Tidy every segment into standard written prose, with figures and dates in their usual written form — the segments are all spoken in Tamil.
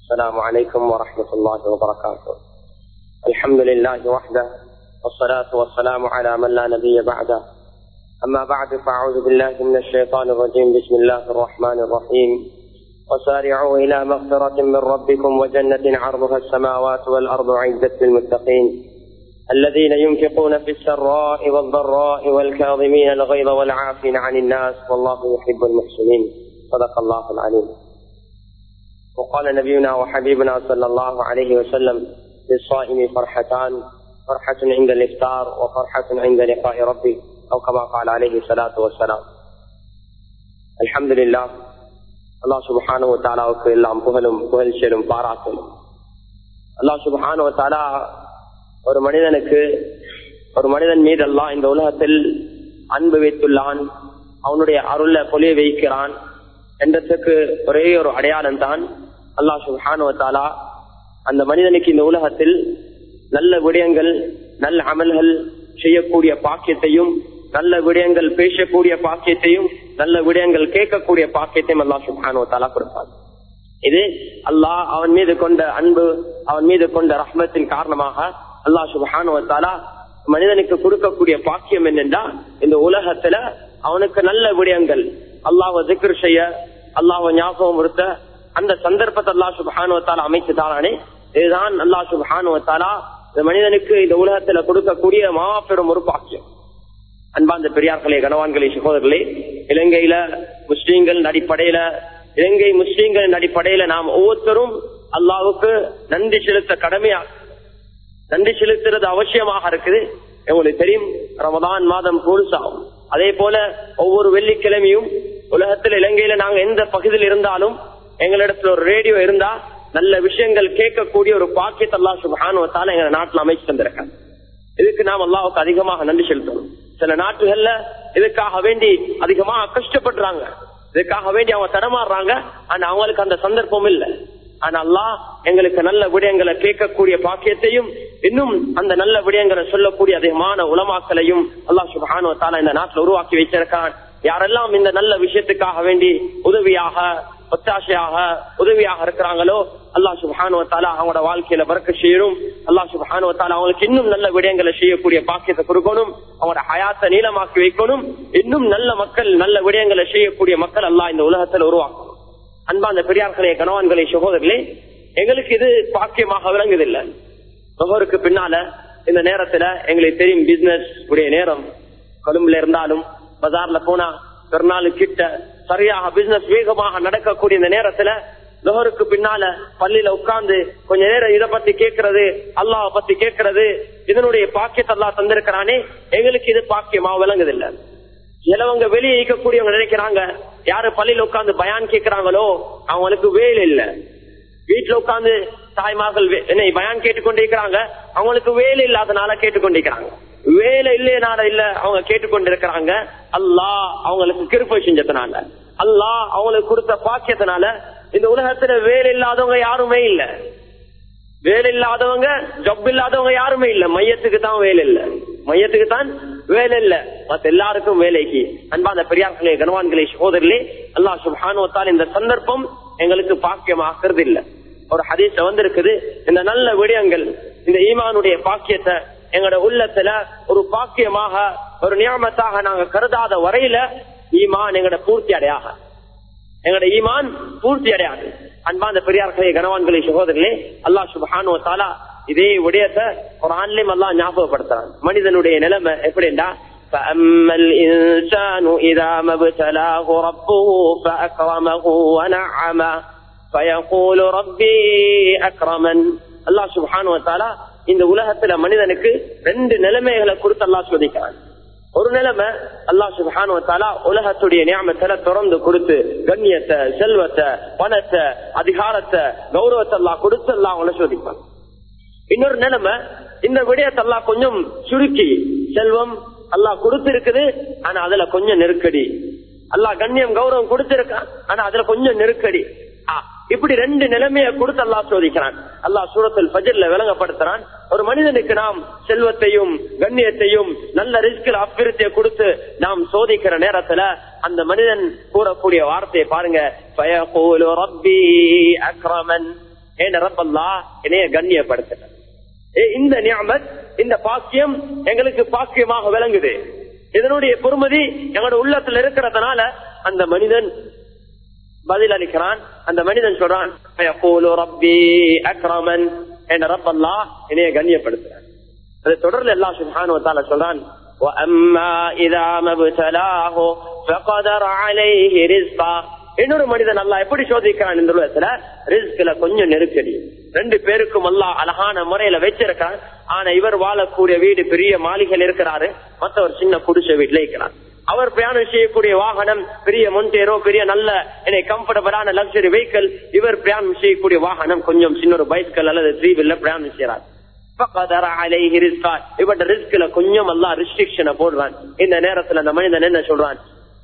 السلام عليكم ورحمة الله وبركاته. الحمد لله وحده والصلاة والسلام على من لا نبي بعده. أما بعد فأعوذ بالله من الشيطان الرجيم. بسم الله الرحمن الرحيم. وسارعوا إلى مغفرة من ربكم وجنة عرضها السماوات والأرض أعدت للمتقين الذين ينفقون في السراء والضراء والكاظمين الغيظ والعافين عن الناس والله يحب المحسنين. صدق الله العليم. وقال نبينا وحبيبنا صلى الله عليه وسلم: للصائم فرحتان، فرحة عند الإفطار وفرحة عند لقاء ربه، أو كما قال عليه الصلاة والسلام. الحمد لله. அல்லாஹ் சுப்ஹானஹு வ தஆலாவுக்கு எல்லாம் புகழும் புகழ்ச்சியும் பாராட்டும். அல்லாஹ் சுப்ஹானஹு வ தஆலா ஒரு மனிதன் மீது அல்லாஹ் இந்த உலகத்தில் அன்பு வைத்துள்ளான், அவனுடைய அருளை பொழிய வைக்கிறான் என்றதுக்கு ஒரே ஒரு அடையாளம் தான் அல்லாஹ் சுப்ஹானஹு வ தஆலா அந்த மனிதனுக்கு இந்த உலகத்தில் நல்ல விடயங்கள், நல்ல அமல்கள் செய்யக்கூடிய பாக்கியத்தையும், நல்ல விடயங்கள் பேசக்கூடிய பாக்கியத்தையும், நல்ல விடயங்கள் கேட்கக்கூடிய பாக்கியத்தையும் அல்லாஹ் சுப்ஹானஹு வ தஆலா கொடுப்பார். இது அல்லாஹ் அவன் மீது கொண்ட அன்பு, அவன் மீது கொண்ட ரஹ்மத்தின் காரணமாக அல்லாஹ் சுப்ஹானஹு வ தஆலா மனிதனுக்கு கொடுக்கக்கூடிய பாக்கியம் என்னென்றா, இந்த உலகத்துல அவனுக்கு நல்ல விடயங்கள், அல்லாஹ்வை திக்ர் செய்ய, அல்லாஹ்வை ஞாபகம் இருத்த அந்த சந்தர்ப்பத்தை அல்லாஹ் சுப்ஹானஹு வ தஆலா அமைச்சுதானே. இதுதான் அல்லாஹ் சுப்ஹானஹு வ தஆலா இந்த மனிதனுக்கு இந்த உலகத்துல கொடுக்கக்கூடிய மாபெரும் ஒரு பாக்கியம். அன்பார்ந்த பெரியார்களே, கனவான்களே, சகோதரர்களே, இலங்கை முஸ்லீம்களின் அடிப்படையில நாம் ஒவ்வொருத்தரும் அல்லாஹ்வுக்கு நன்றி செலுத்துறது அவசியமாக இருக்குது. உங்களுக்கு தெரியும், ரமதான் மாதம் பூர்சாகும். அதே போல ஒவ்வொரு வெள்ளிக்கிழமையும் உலகத்தில் இலங்கையில நாங்க எந்த பகுதியில் இருந்தாலும் எங்களிடத்துல ஒரு ரேடியோ இருந்தா நல்ல விஷயங்கள் கேட்கக்கூடிய ஒரு பாக்கியத்தை அல்லாஹ் சுப்ஹானஹு வ தஆலா எங்க நாட்டில் அமைச்சு தந்திருக்காங்க. இதுக்கு நாம் அல்லாஹ்வுக்கு அதிகமாக நன்றி செலுத்தணும். சில நாட்டுகள்ல இதுக்காக வேண்டி அதிகமாக கஷ்டப்படுறாங்க, இதுக்காக வேண்டி அவங்க தடமாறுறாங்க. ஆனா அவங்களுக்கு அந்த சந்தர்ப்பம் இல்லை. ஆனா அல்லாஹ் எங்களுக்கு நல்ல விடயங்களை கேட்கக்கூடிய பாக்கியத்தையும், இன்னும் அந்த நல்ல விடயங்களை சொல்லக்கூடிய அதிகமான உலமாக்களையும் அல்லாஹ் சுப்ஹானஹு வ தஆலா இந்த நாட்டில் உருவாக்கி வச்சிருக்கான். யாரெல்லாம் இந்த நல்ல விஷயத்துக்காக வேண்டி உதவியாக இருக்கிறாங்களோ அல்லாஹ் சுப்ஹானஹு வ தஆலா அவங்களோட வாழ்க்கையில பரக்கத் செய்யணும். அல்லாஹ் சுப்ஹானஹு வ தஆலா அவங்களுக்கு இன்னும் நல்ல விடயங்களை செய்யக்கூடிய பாக்கியத்தை கொடுக்கணும். அவங்களோட ஹயாத்தை நீளமாக்கி வைக்கணும். இன்னும் நல்ல மக்கள், நல்ல விடயங்களை செய்யக்கூடிய மக்கள் அல்லாஹ் இந்த உலகத்தில் உருவாக்கணும். அன்பார்ந்த பெரியார்களே, கணவான்களே, சகோதரர்களே, எங்களுக்கு இது பாக்கியமாக விளங்குதில்லை. நுகருக்கு பின்னால இந்த நேரத்துல எங்களுக்கு தெரியும், பிசினஸ் உடைய நேரம். கொழும்புல இருந்தாலும் பஜார்ல போனா பெருநாள் கிட்ட சரியாக பிசினஸ் வேகமாக நடக்கக்கூடிய இந்த நேரத்துல நுகருக்கு பின்னால பள்ளியில உட்கார்ந்து கொஞ்ச நேரம் இதை பத்தி கேட்கறது, அல்லாஹ் பத்தி கேட்கறது, இதனுடைய பாக்கியத்தை அல்லாஹ் தந்திருக்கிறானே, எங்களுக்கு இது பாக்கியமா விளங்குதில்லை. சிலவங்க வெளியே இருக்கக்கூடியவங்க நினைக்கிறாங்க, யாரு பள்ளியில உட்கார்ந்து பயான் கேட்கிறாங்களோ அவங்களுக்கு வேலை இல்ல. வீட்டுல உட்கார்ந்து தாய்மார்கள் பயான் கேட்டுக்கொண்டிருக்கிறாங்க, அவங்களுக்கு வேலை இல்லாதனால கேட்டுக்கொண்டிருக்கிறாங்க. வேலை இல்லையனால இல்ல, அவங்க கேட்டுக்கொண்டிருக்கிறாங்க. அல்லாஹ் அவங்களுக்கு கிருபை செஞ்சதுனால, அல்லாஹ் அவங்களுக்கு கொடுத்த பாக்கியத்தினால இந்த உலகத்துல வேலை இல்லாதவங்க யாருமே இல்ல. வேலை இல்லாதவங்க, ஜப் இல்லாதவங்க யாருமே இல்ல. மையத்துக்கு தான் வேலை இல்ல, மையத்துக்கு தான் வேலை இல்ல, மத்த எல்லாருக்கும் வேலைக்கு. அன்பான பெரியார்களே, கனவான்களே, சகோதரர்களே, அல்லாஹ் சுப்ஹானஹு வ தஆலா இந்த சந்தர்ப்பம் எங்களுக்கு பாக்கியமாக்குறது இல்ல. ஒரு ஹதீஸ்ல வந்திருக்குது, இந்த நல்ல விடயங்கள், இந்த ஈமானுடைய பாக்கியத்தை எங்களோட உள்ளத்துல ஒரு பாக்கியமாக, ஒரு நியமத்தாக நாங்க கருதாத வரையில ஈமான் எங்களோட பூர்த்தி அடையாது. அன்பான பெரியார்களே, கனவான்களே, சகோதரர்களே, அல்லாஹ் சுப்ஹானஹு வ தஆலா இதே விடயத்தை குர்ஆன்லயும் அல்லாஹ் ஞாபகப்படுத்துறான். மனிதனுடைய நிலைமை எப்படின்னா, فَأَمَّا الْإِنسَانُ إِذَا مَا ابْتَلَاهُ رَبُّهُ فَأَكْرَمَهُ وَنَعَّمَهُ فَيَقُولُ رَبِّي أَكْرَمَنِ. அல்லாஹ் சுப்ஹானஹு வ தஆலா இந்த உலகத்துல மனிதனுக்கு ரெண்டு நிலைமைகளை கொடுத்து அல்லாஹ் சோதிக்கிறான். ஒரு நிலைமை, அல்லாஹ் சுப்ஹானஹு வ தஆலா உலகத்துடைய நியமத்தை திறந்து கொடுத்து கண்ணியத்தை, செல்வத்தை, பணத்தை, அதிகாரத்தை, கௌரவத்தை அல்லாஹ் கொடுத்து அல்லாஹ் அவங்கள சோதிப்பான். இன்னொரு நிலைமை, இந்த விடயத்தை அல்லாஹ் கொஞ்சம் சுருக்கி, செல்வம் அல்லாஹ் கொடுத்திருக்குது, ஆனா அதுல கொஞ்சம் நெருக்கடி. அல்லாஹ் கண்ணியம், கௌரவம் கொடுத்திருக்கான், ஆனா அதுல கொஞ்சம் நெருக்கடி. இப்படி ரெண்டு நிலைமையை கொடுத்து அல்லாஹ் சோதிக்கிறான். அல்லாஹ் சூரத்துல் ஃபஜ்ர்ல விளங்கப்படுத்துறான், ஒரு மனிதனுக்கு நாம் செல்வத்தையும் கண்ணியத்தையும் நல்ல ரிஸ்கில் அபிவிருத்தியை கொடுத்து நாம் சோதிக்கிற நேரத்துல அந்த மனிதன் கூறக்கூடிய வார்த்தையை பாருங்க, ஃபயகூலு ரப்பி அக்ரமன். என் ரப் அல்லாஹ் என்னைய கண்ணியப்படுத்தினான். இந்த நிஅமத், இந்த பாக்கியம் எங்களுக்கு பாக்கியமாக விளங்குது. இதனுடைய பொறுமதி எங்களோட உள்ளத்துல இருக்கிறதுனால அந்த மனிதன் பதில் அளிக்கிறான். அந்த மனிதன் சொல்றான், ரப்பி அக்ரமன், என் ரப் அல்லாஹ் என்னைய கண்ணியப்படுத்துறான். அதை தொடர்ந்து அல்லாஹ் சுப்ஹானஹு வ தஆலா சொல்றான், وَأَمَّا إِذَا مَا ابْتَلَاهُ فَقَدَرَ عَلَيْهِ رِزْقَهُ. இன்னொரு மனிதன் அல்லாஹ் எப்படி சோதிக்கிறான் இந்த உலகத்துல? ரிஸ்க்ல கொஞ்சம் நெருக்கடி. ரெண்டு பேருக்கும் அல்லாஹ் அழகான முறையில வச்சிருக்கான். ஆனா இவர் வாழக்கூடிய வீடு பெரிய மாளிகையில் இருக்கிறாரு, மற்றவர் சின்ன குடிசை வீட்டுல இருக்கிறார். அவர் பிரயாணம் செய்யக்கூடிய வாகனம் பெரிய மொண்டேரோ, பெரிய நல்ல கம்ஃபர்டபிளான லக்ஸரி வெஹிக்கிள். இவர் பிரயாணம் செய்யக்கூடிய வாகனம் கொஞ்சம் சின்ன ஒரு பைஸ்கல் அல்லது த்ரீ வீலர் பிரயாணம் செய்யறார். இவட ரிஸ்க்ல கொஞ்சம் அல்லாஹ் ரெஸ்ட்ரிக்ஷனை போடுறான். இந்த நேரத்துல அந்த மனிதன் என்ன சொல்றான்?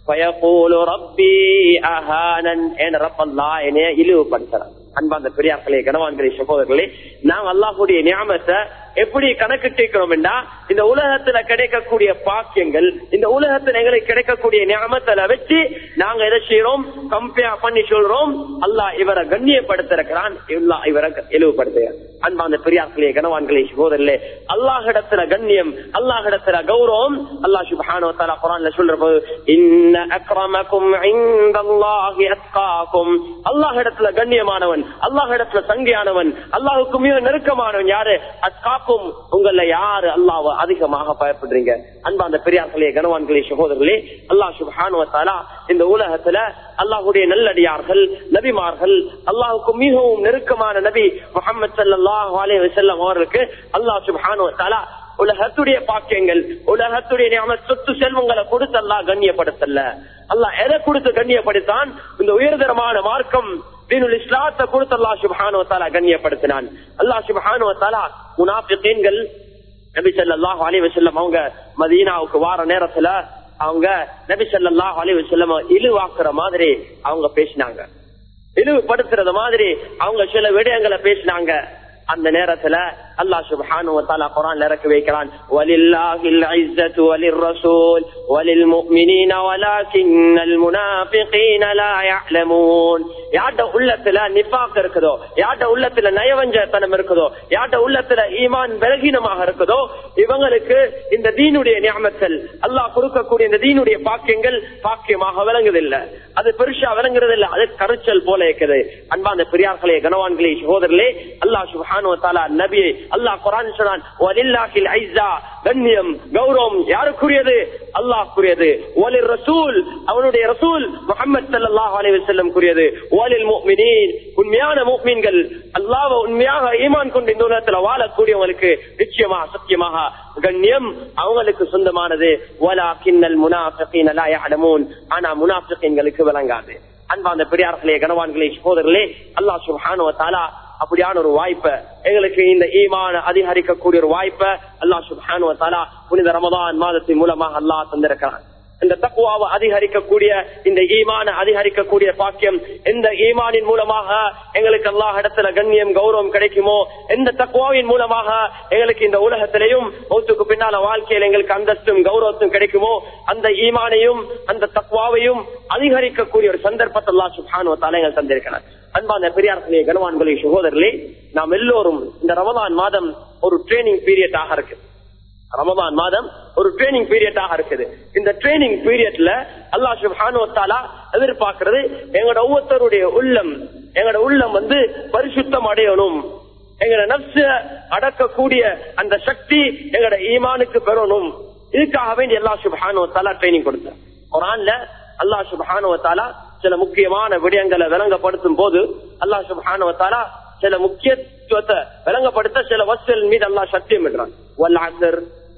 இழிவுபடுத்துறான். அன்பார்ந்த பெரியார்களே, கனவான்களே, சகோதரர்களே, நாங்க அல்லாஹ்வுடைய நியாமத்தை எப்படி கணக்கிட்டிருக்கிறோம் என்றா, இந்த உலகத்துல கிடைக்கக்கூடிய பாக்கியங்கள், இந்த உலகத்துல எங்களுக்கு கிடைக்கக்கூடிய நியாமத்துல வச்சு நாங்க எதை செய்யறோம்? கம்பேர் பண்ணி சொல்றோம், அல்லாஹ் இவரை கண்ணியப்படுத்திருக்கிறான், இவரை இழிவுபடுத்துகிறான். அன்பார்ந்த பெரியார்களே, கனவான்களே, சகோதரர்களே, அல்லாஹ்விடத்துல கண்ணியம், அல்லாஹ்விடத்துல கௌரவம் அல்லாஹ் சுப்ஹானஹு வ தஆலா குர்ஆன்ல சொல்றபோது, இன்ன அக்ரமக்கும் இன்தல்லாஹி அத்காக்கும், அல்லாஹ்விடத்துல கண்ணியமானவன், அல்லாஹ்விடத்துல சங்கையானவன், அல்லாஹ்வுக்கு மிக நெருக்கமானவன் யாரு? அத்காக்கும், உங்கள யாரு அல்லாஹ்வை அதிகமாக பயப்படுறீங்க. அன்பார்ந்த பெரியார்களே, கனவான்களே, சகோதரர்களே, அல்லாஹ் சுப்ஹானஹு வ தஆலா இந்த உலகத்துல அல்லாஹ்வுடைய நல்லடியார்கள், நபிமார்கள், அல்லாஹ்வுக்கு மிகவும் நெருக்கமான நபி முஹம்மது ஸல்லல்லாஹு அலைஹி வஸல்லம் அவர்களுக்கு அல்லாஹ் சுப்ஹானஹு வ தஆலா உலகத்துடைய பாக்கியங்கள், உலகத்துடைய நியமத், சொத்து செல்வங்களை கொடுத்து அல்லாஹ் கண்ணியப்படுத்தல. அல்லாஹ் எதை கொடுத்து கண்ணியப்படுத்தான்? இந்த உயர்தரமான மார்க்கம் தீனுல் இஸ்லாத்தை கொடுத்து அல்லாஹ் சுப்ஹானஹு வ தஆலா கண்ணியப்படுத்தினான். அல்லாஹ் சுப்ஹானஹு வ தஆலா முனாஃபிகீன்கள் நபி ஸல்லல்லாஹு அலைஹி வஸல்லம் அவங்க மதீனாவுக்கு வார நேரத்துல அவங்க நபி ஸல்லல்லாஹு அலைஹி வஸல்லம் இழிவாக்குற மாதிரி அவங்க பேசினாங்க, இழிவுபடுத்துறது மாதிரி அவங்க சில விடயங்களை பேசினாங்க. அந்த நேரத்துல அல்லாஹ் சுப்ஹானஹு வ தஆலா குர்ஆன்ல இறக்கி வைக்கிறான், வலில்லாஹில் இஸ்ஸத்து வலிர்ரசூல் வலில் முஃமினீன வலாகின்னல் முனாஃபிகீன லா யஅலமூன். யார்ட உள்ளத்துல நிஃபாக் இருக்குதோ, யார்ட உள்ளத்துல நயவஞ்சத்தனம் இருக்குதோ, யார்ட உள்ளத்துல ஈமான் பலகீனமாக இருக்குதோ, இவங்களுக்கு இந்த தீனுடைய நிஅமத்துல், அல்லாஹ் கொடுக்கக்கூடிய இந்த தீனுடைய பாக்கியங்கள் பாக்கியமாக விளங்குதில்லை, அது பெருசா விளங்குறது இல்ல, அது கருச்சல் போல இருக்குது. அன்பார்ந்த பெரியார்களே, கனவான்களே, சகோதரர்களே, அல்லாஹ் சுப்ஹானஹு வ தஆலா நபி அல்லாஹ் குர்ஆன் சொன்னான், வலில்லாஹில் இஸ்ஸா, கண்ணியம் கௌரவம் யாருக்குரியது? அல்லாஹ்க்குரியது. வலிர் ரசூல், அவனுடைய ரசூல் முஹம்மது ஸல்லல்லாஹு அலைஹி வஸல்லம் கூறியது. வலில் முஃமினீன், உண்மையான முஃமின்கள், அல்லாஹ்வை உண்மையாக ஈமான் கொண்டு இந்த உலகத்துல வாழக்கூடியவங்களுக்கு நிச்சயமாக சத்தியமாக கண்ணியம் அவங்களுக்கு சொந்தமானது. வலாகின்னல் முனாஃபிகீன லா யஅலமூன், ஆனா முனாஃபிகீன்களுக்கு விளங்காது. அன்பார்ந்த பெரியார்களே, கனவான்களே, சகோதரர்களே, அல்லாஹ் சுப்ஹானஹு வ தஆலா அப்படியான ஒரு வாய்ப்பை எங்களுக்கு, இந்த ஈமான அதிகரிக்கக்கூடிய ஒரு வாய்ப்பை அல்லாஹ் சுப்ஹானஹு வ தஆலா புனித ரமதான் மாதத்தின் மூலமாக அல்லாஹ் தந்திருக்கிறான். இந்த தக்வாவை அதிகரிக்கக்கூடிய, இந்த ஈமான அதிகரிக்கக்கூடிய பாக்கியம், எந்த ஈமானின் மூலமாக எங்களுக்கு அல்லாஹ் இடத்துல கண்ணியம் கௌரவம் கிடைக்குமோ, எந்த தக்வாவின் மூலமாக எங்களுக்கு இந்த உலகத்திலையும் மௌத்துக்கு பின்னால வாழ்க்கையில் எங்களுக்கு அந்தஸ்தும் கௌரவத்தும் கிடைக்குமோ, அந்த ஈமானையும் அந்த தக்வாவையும் அதிகரிக்கக்கூடிய ஒரு சந்தர்ப்பத்தை அல்லாஹ் சுப்ஹானஹு வ தஆலா எங்களுக்கு தந்திருக்கிறார். அன்பான பெரியார்களே, கனவான்களே, சகோதரர்களே, நாம் எல்லோரும் இந்த ரமதான் மாதம் ஒரு ட்ரைனிங் பீரியடாக இருக்கு. ரமதான் மாதம் ஒரு ட்ரைனிங் பீரியடாக இருக்குது. இந்த ட்ரைனிங் பீரியட்ல அல்லாஹ் சுப்ஹானஹு வ தஆலா எதிர்பார்க்கிறது, எங்களோட ஒவ்வொருத்தருடைய உள்ளம், எங்களோட உள்ளம் பரிசுத்தம் அடையணும், எங்களோட நஃப்ஸ அடக்கக்கூடிய அந்த சக்தி எங்களோட ஈமானுக்கு பெறணும். இதுக்காக வேண்டி அல்லாஹ் சுப்ஹானஹு வ தஆலா ட்ரைனிங் கொடுத்தார். குர்ஆன்ல அல்லாஹ் சுப்ஹானஹு வ தஆலா சில முக்கியமான விடயங்களை விளங்கப்படுத்தும் போது அல்லாஹ் சுப்ஹானஹு வ தஆலா சில முக்கியத்துவத்தை விளங்கப்படுத்த சில வஸ்துகள் மீது அல்லாஹ் சத்தியம் பண்றான். வல் அஸ்ர்,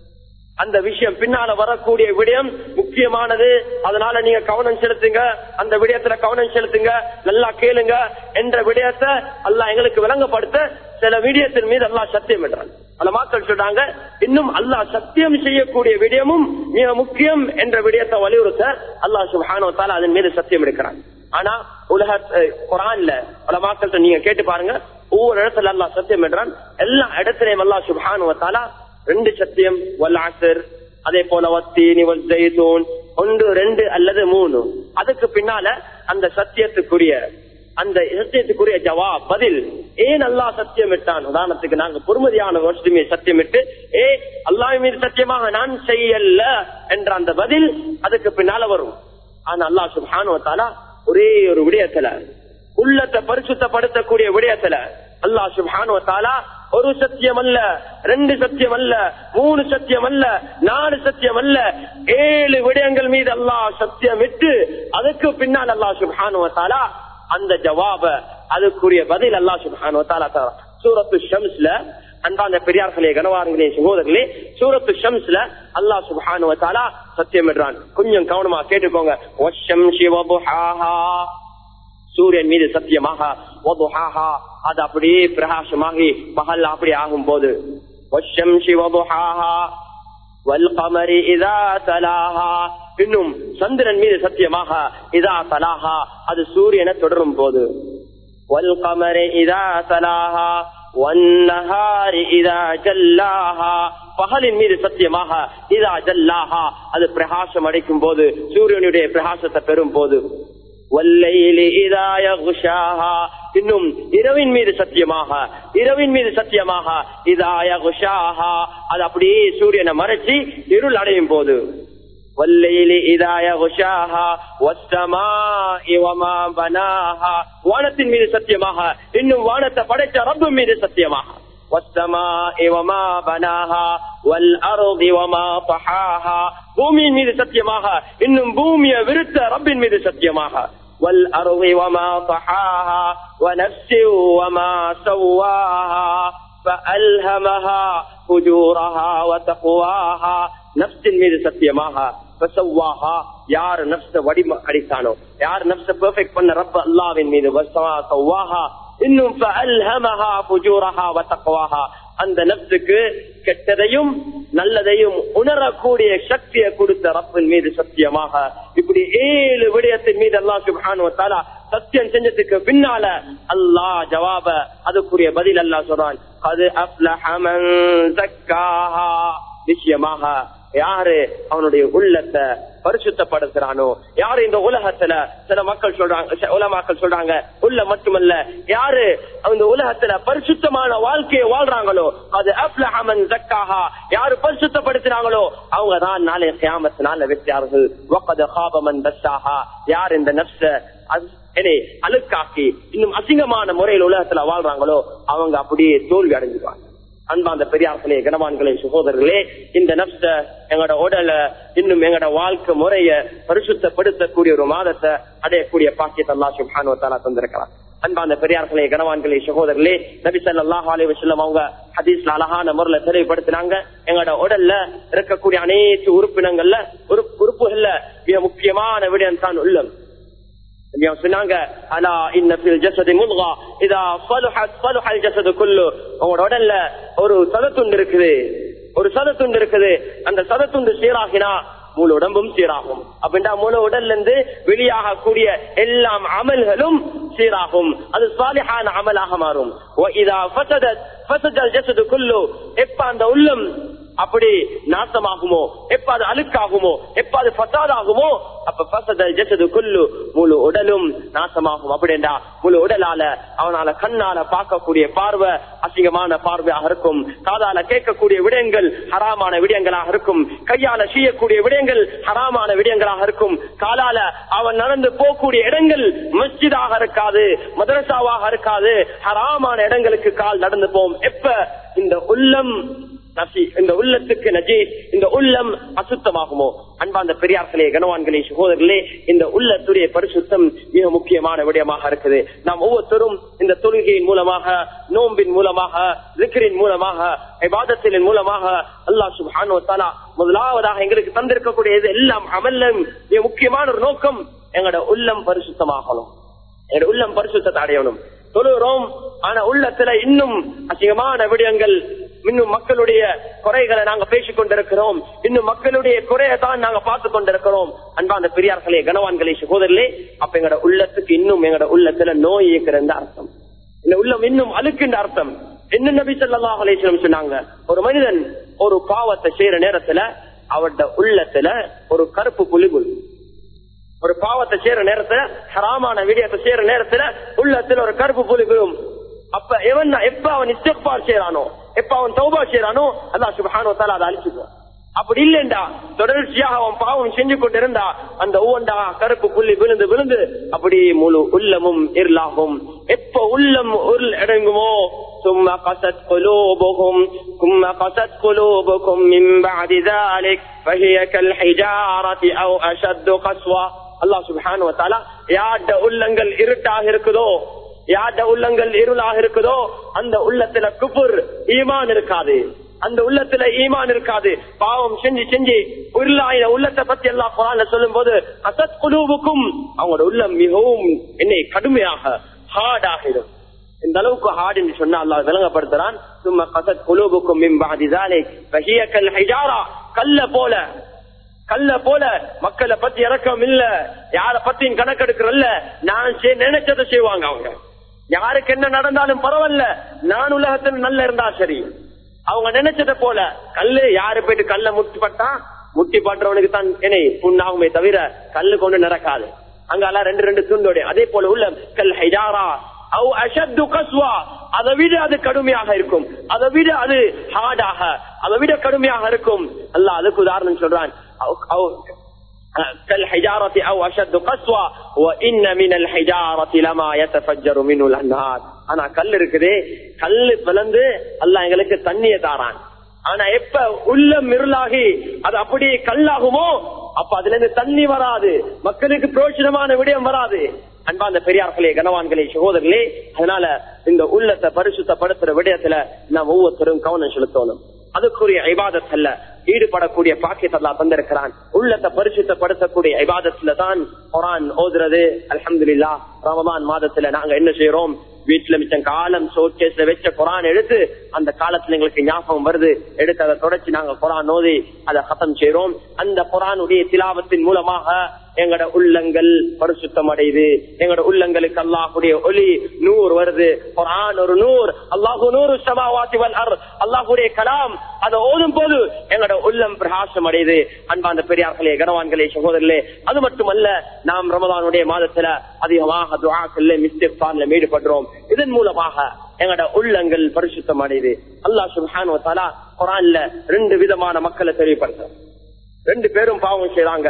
அந்த விஷயம் பின்னால வரக்கூடிய விடயம் முக்கியமானது, அதனால நீங்க கவனம் செலுத்துங்க, அந்த விடயத்துல கவனம் செலுத்துங்க, நல்லா கேளுங்க என்ற விடயத்தை அல்லாஹ் எங்களுக்கு விளங்கப்படுத்த சில விடயத்தின் மீது அல்லாஹ் சத்தியம் பண்றான். பல மக்கள் சொல்றாங்க, இன்னும் அல்லாஹ் சத்தியம் செய்யக்கூடிய விடயமும் மிக முக்கியம் என்ற விடயத்தை வலியுறுத்த அல்லாஹ் சுப்ஹானஹு வ தஆலா அதன் மீது சத்தியம் எடுக்கிறான். ஆனா உலக குர்ஆன்ல பல மக்கள்கிட்ட நீங்க கேட்டு பாருங்க, ஒவ்வொரு இடத்துல அல்லாஹ் சத்தியம் பண்றான். எல்லா இடத்திலையும் அல்லாஹ் சுப்ஹானஹு வ தஆலா ரெண்டு சத்தியம், வல் அஸ்ர், அதே போல வத்தீனி வல் ஸைத்தூன், 1 2 அல்லது 3, அதுக்கு பின்னால அந்த சத்தியத்துக்குரிய ஜவாப் பதில் ஏன் அல்லாஹ் சத்தியமிட்டான்? உதாரணத்துக்கு நாங்க பொறுமதியான முஸ்லிமை சத்தியமிட்டு அல்லாஹ் மீது சத்தியமாக நான் செய்யல என்ற அந்த பதில் அதுக்கு பின்னால வரும். ஆனா அல்லாஹ் சுப்ஹானஹு வ தஆலா ஒரே ஒரு விடயத்துல, உள்ளத்தை பரிசுத்தப்படுத்தக்கூடிய விடயத்துல அல்லாஹ் சுப்ஹானஹு வ தஆலா ஒரு சத்தியம் அல்ல, 2 சத்தியம் அல்ல, 3 சத்தியம் அல்ல, 4 சத்தியம் அல்ல, 7 விடயங்கள் மீது அல்லாஹ் சத்தியமிட்டு அதுக்கு பின்னால் அல்லாஹ் சுப்ஹானஹு வ தஆலா அந்த ஜவாப, அதுக்குரிய பதில் அல்லாஹ் சுப்ஹானஹு வ தஆலா தரா. சூரத்து ஷம்ஸ்ல, அன்பான பெரியார்களே, கனவான்களே, சகோதரர்களே, சூரத்து ஷம்ஸ்ல அல்லாஹ் சுப்ஹானஹு வ தஆலா சத்தியமிடுறான். கொஞ்சம் கவனமா கேட்டுக்கோங்க. வஷ்ஷம்ஸி வதுஹாஹா, சூரியன் மீது சத்தியமாக, வதுஹாஹா அது அப்படியே பிரகாசமாகி பகல் அப்படியே ஆகும் போது, வஷ்ஷம்ஸி வதுஹாஹா வல் கமரி இதா தலாஹா, இன்னும் சந்திரன் மீது சத்தியமாக, இதா தலாஹா அது சூரியனை தொடரும் போது, வல் கமரி இதா தலாஹா வன் நஹாரி இதா ஜல்லாஹா, பகலின் மீது சத்தியமாக, இதா ஜல்லாஹா அது பிரகாசம் அடைக்கும் போது, சூரியனுடைய பிரகாசத்தை பெறும் போது, வல்லைலி இதா யக்ஷாஹா இன்னும் இரவின் மீது சத்தியமாக, இரவின் மீது சத்தியமாக, இதா யக்ஷாஹா அது அப்படியே சூரியனை மறைச்சி இருள் அடையும் போது, வல்லைலி இதா யக்ஷாஹா வஸ்ஸமாஇ வமா பனாஹா வானத்தின் மீது சத்தியமாக, இன்னும் வானத்தை படைத்த ரப்பு மீது சத்தியமாக, வஸ்ஸமாஇ வமா பனாஹா வல் அர்தி வமா தஹாஹா பூமியின் மீது சத்தியமாக, இன்னும் பூமியை விருத்த ரப்பின் மீது சத்தியமாக, வல் அர்தி வமா தஹாஹா வனஃஸி வமா ஸவ்வாஹா ஃபஅல்ஹமஹா ஃபுஜூரஹா வதக்வாஹா நஃப்ஸின் மீது சத்தியமாக, ஃபஸவ்வாஹா யார் நஃப்ஸ வடிவ அடித்தானோ, யார் நஃப்ஸ பெர்ஃபெக்ட் பண்ண ரப் அல்லாஹ்வின் மீது, வஸவ்வாஹா இன்னும் ஃபஅல்ஹமஹா ஃபுஜூரஹா வதக்வாஹா அந்த நஃப்ஸுக்கு கெட்டதையும் நல்லதையும் உணரக்கூடிய சக்தியை கொடுத்த ரப்பின் மீது சத்தியமாக. இப்படி 7 விடயத்தின் மீது அல்லாஹ் சுப்ஹானஹு வ தஆலா சத்தியம் செஞ்சதுக்கு பின்னால அல்லாஹ் ஜவாப, அதுக்குரிய பதில் அல்லாஹ் சொல்றான். கது அஃப்லஹ மன் ஸக்காஹா, நிச்சயமாக யாரு அவனுடைய உள்ளத்தை பரிசுத்தப்படுத்துறானோ, யாரு இந்த உலகத்துல, சில மக்கள் சொல்றாங்க, உலமாக்கள் சொல்றாங்க, உள்ள மட்டுமல்ல, யாரு அந்த உலகத்துல பரிசுத்தமான வாழ்க்கையை வாழ்றாங்களோ, அது அஃப்லஹ மன் ஸக்காஹா யாரு பரிசுத்தப்படுத்துறாங்களோ அவங்க தான் நாளை கியாமத் நாள்ல வெற்றியார்கள். வகத் காப மன் தஸ்ஸாஹா யார் இந்த நஃப்ஸ அழுக்காக்கி இன்னும் அசிங்கமான முறையில் உலகத்துல வாழ்றாங்களோ அவங்க அப்படியே தோல்வி அடைஞ்சிருவாங்க. அன்பாந்த பெரியார்களே, கனவான்களே, சகோதரர்களே, இந்த நஃப்ஸ எங்களோட உடல இன்னும் எங்களோட வாழ்க்கை முறைய பரிசுத்தப்படுத்தக்கூடிய ஒரு மாதத்தை அடையக்கூடிய பாக்கியத்தை அல்லாஹ் சுப்ஹானஹு வ தஆலா தந்திருக்கிறார். அன்பாந்த பெரியார்களே, கனவான்களே, சகோதரர்களே, நபி ஸல்லல்லாஹு அலைஹி வஸல்லம் அவங்க ஹதீஸ்ல அழகான முறையில தெளிவுபடுத்தினாங்க. எங்களோட உடல்ல இருக்கக்கூடிய அனைத்து உறுப்பினங்கள்ல உறுப்புகள்ல மிக முக்கியமான விடயம் தான் உள்ளம். சொன்னாங்க, அலா இன்ன ஃபில் ஜஸதி முத்கா இதா ஸலஹத் ஸலஹல் ஜஸது குல்லு. உங்களோட உடல்ல ஒரு சதத்துண்டு இருக்குது, ஒரு சதத்துண்டு இருக்குது. அந்த சதத்துண்டு சீராகினா முழு உடம்பும் சீராகும். அப்படின்னா முழு உடல்ல இருந்து வெளியாகக்கூடிய எல்லா அமல்களும் சீராகும். அது சாலிஹான அமலாக மாறும். இதா ஃபஸதத் ஃபஸதல் ஜஸது குல்லு. எப்ப அந்த உள்ளம் அப்படி நாசமாகுமோ, எப்ப அது அழுக்காகுமோ, எப்ப அது ஃபஸாதாகுமோ, அப்ப ஃபஸதல் ஜஸது குல்லு முழு உடலும் நாசமாகும். அப்படின்னா முழு உடலால அவனால கண்ணால பார்க்கக்கூடிய பார்வை அசிங்கமான பார்வையாக இருக்கும், காதால கேட்கக்கூடிய விடயங்கள் ஹராமான விடயங்களாக இருக்கும், கையால செய்யக்கூடிய விடயங்கள் ஹராமான விடயங்களாக இருக்கும், காலால அவன் நடந்து போகக்கூடிய இடங்கள் மஸ்ஜிதாக இருக்காது, மதரசாவாக இருக்காது, ஹராமான இடங்களுக்கு கால் நடந்து போகும். எப்ப இந்த உள்ளம் இந்த உள்ளத்துக்கு நஜீஸ், இந்த உள்ளம் அசுத்தமாகுமோ, அன்பார்ந்த பெரியார்களே, கனவான்களே, சகோதரர்களே, இந்த உள்ளத்துடைய பரிசுத்தம் மிக முக்கியமான விடயமாக இருக்குது. நாம் ஒவ்வொருத்தரும் இந்த தொழுகையின் மூலமாக, நோம்பின் மூலமாக, ஸிக்ரின் மூலமாக, இபாதத்தின் மூலமாக அல்லாஹ் சுப்ஹானஹு வ தஆலா முதலாவதாக எங்களுக்கு தந்திருக்கக்கூடிய எல்லாம் அமல்லும் மிக முக்கியமான ஒரு நோக்கம் எங்களோட உள்ளம் பரிசுத்தமாகணும், எங்களோட உள்ளம் பரிசுத்தத்தை அடையணும். தொழுகிறோம், ஆனா உள்ளத்துல இன்னும் அசிங்கமான விடயங்கள், இன்னும் மக்களுடைய குறைகளை நாங்க பேசிக் கொண்டிருக்கிறோம், இன்னும் மக்களுடைய குறையத்தான் நாங்க பார்த்து கொண்டிருக்கிறோம். அன்பான பெரியார்களே, கனவான்களே, சகோதரர்களே, அப்ப எங்களோட உள்ளத்துக்கு இன்னும் எங்களோட உள்ளத்துல நோய் இருக்கிற அர்த்தம், இந்த உள்ளம் இன்னும் அழுக்கின்ற அர்த்தம். என்ன நபி ஸல்லல்லாஹு அலைஹி வஸல்லம் சொன்னாங்க, ஒரு மனிதன் ஒரு பாவத்தை செய்யற நேரத்துல அவருடைய உள்ளத்துல ஒரு கருப்பு புலிபுல், ஒரு பாவத்தை செய்யற நேரத்துல, ஹராமான விடயத்தை செய்யற நேரத்துல உள்ளத்துல ஒரு கருப்பு புலி விழும். அப்ப எப்ப அவன் இஸ்திக்பார் செய்யறானோ, எப்ப அவன் தௌபா செய்யறானோ அல்லாஹ் சுப்ஹானஹு வ தஆலா அதை அழிச்சுடுவான். அப்படி இல்லைண்டா தொடர்ச்சியாக அவன் பாவம் செஞ்சு கொண்டிருந்தா அந்த ஒவ்வொன்றா கருப்பு புள்ளி விழுந்து விழுந்து அப்படி முழு உள்ளமும் இருளாகும். எப்ப உள்ளம் உருள் அடங்குமோ ثم قست قلوبكم من بعد ذلك فهي كالحجارة أو أشد قسوة. அல்லாஹ் சுப்ஹானஹு வ தஆலா யாட உள்ளங்கள் இருட்டாக இருக்குதோ, யாட உள்ளங்கள் இருளாக இருக்குதோ அந்த உள்ளத்துல குஃபர் ஈமான் இருக்காது, அந்த உள்ளத்துல ஈமான் இருக்காது. பாவம் செஞ்சு செஞ்சு உருளாயின உள்ளத்தை பத்தி அல்லாஹ் குர்ஆன்ல சொல்லும் போது அசத் குலூபுக்கும், அவங்களோட உள்ளம் மிகவும் என்னை கடுமையாக ஹார்ட் ஆகிடும். இந்த அளவுக்கு ஹார்ட் என்று சொன்னா அல்லாஹ் விளங்கப்படுத்துறான். சும்மா கசத் குலூபுக்கும் மின் பஅதி ذلك فهي كالحجارة, கல்ல போல மக்களை பத்தி இறக்கம் இல்ல, யார பத்தியும் கணக்கெடுக்கிறல்ல, நான் நினைச்சதை செய்வாங்க. அவங்க யாருக்கு என்ன நடந்தாலும் பரவாயில்ல, நான் உலகத்தில் நல்ல இருந்தா சரி. அவங்க நினைச்சதை போல கல்லு, யாரு போயிட்டு கல்ல முட்டி பாட்டுறவனுக்கு தான் என்ன புண்ணாகுமே தவிர கல்லு கொண்டு நடக்காது. அங்க எல்லாம் ரெண்டு துண்டோட. அதே போல உள்ள கல் ஹைஜாரா அவ் அஷத்து கஸ்வா, அதை விட அது கடுமையாக இருக்கும், அதை விட அது ஹார்டாக, அதை விட கடுமையாக இருக்கும். அல்லாஹ் அதுக்கு உதாரணம் சொல்றான். كالحجارة أو أشد قسوة وإن من الحجارة لما يتفجر منه الأنهار. ஆனா கல் இருக்குதே, கல்லு பிளந்து அல்லாஹ் எங்களுக்கு தண்ணியை தாரான். ஆனா எப்ப உள்ளம் இருளாகி அது அப்படியே கல்லாகுமோ அப்ப அதுல இருந்து தண்ணி வராது, மக்களுக்கு பிரயோஜனமான விடயம் வராது. அன்பார்ந்த பெரியார்களே, கனவான்களே, சகோதரர்களே, அதனால இந்த உள்ளத்தை பரிசுத்தப்படுத்துற விடயத்துல நாம் ஒவ்வொருத்தரும் கவனம் செலுத்தணும். அதுக்குரிய இபாதத் அல்ல, ஈடுபடக்கூடிய பாக்கியத்தை அல்லாஹ் தந்திருக்கிறான். உள்ளத்தை பரிசுத்தப்படுத்தக்கூடிய இபாதத்துல தான் குர்ஆன் ஓதுறது. அல்ஹம்துலில்லாஹ், ரமதான் மாதத்துல நாங்க என்ன செய்யறோம், வீட்டுல மிச்சம் காலம் ஷோகேஸ்ல வச்ச குர்ஆன் எடுத்து அந்த காலத்துல எங்களுக்கு ஞாபகம் வருது, எடுத்து அதை தொடச்சு நாங்க குர்ஆன் ஓதி அதை கதம் செய்யறோம். அந்த குர்ஆனுடைய திலாவத்தின் மூலமாக எங்கட உள்ளங்கள் பரிசுத்தம் அடையுது. எங்கட உள்ளங்களுக்கு அல்லாஹ்வுடைய ஒளி நூர் வருது. குர்ஆன் ஒரு நூர், அல்லாஹு நூரு ஸமாவாத்தி வல் அர்த், அல்லாஹ்வுடைய கலாம் அதை ஓதும் போது எங்கட உள்ளம் பிரகாசம் அடையுது. அன்பார்ந்த பெரியார்களே, கனவான்களே, சகோதரர்களே, அது மட்டுமல்ல, நாம் ரமதானுடைய மாதத்துல அதிகமாக துஆக்கள் இஸ்திக்ஃபார்ல ஈடுபடுறோம். இதன் மூலமாக எங்கட உள்ளங்கள் பரிசுத்தம் அடையுது. அல்லாஹ் சுப்ஹானஹு வ தஆலா குர்ஆன்ல 2 விதமான மக்களை தெளிவுபடுத்துறார். 2 பேரும் பாவம் செய்றாங்க.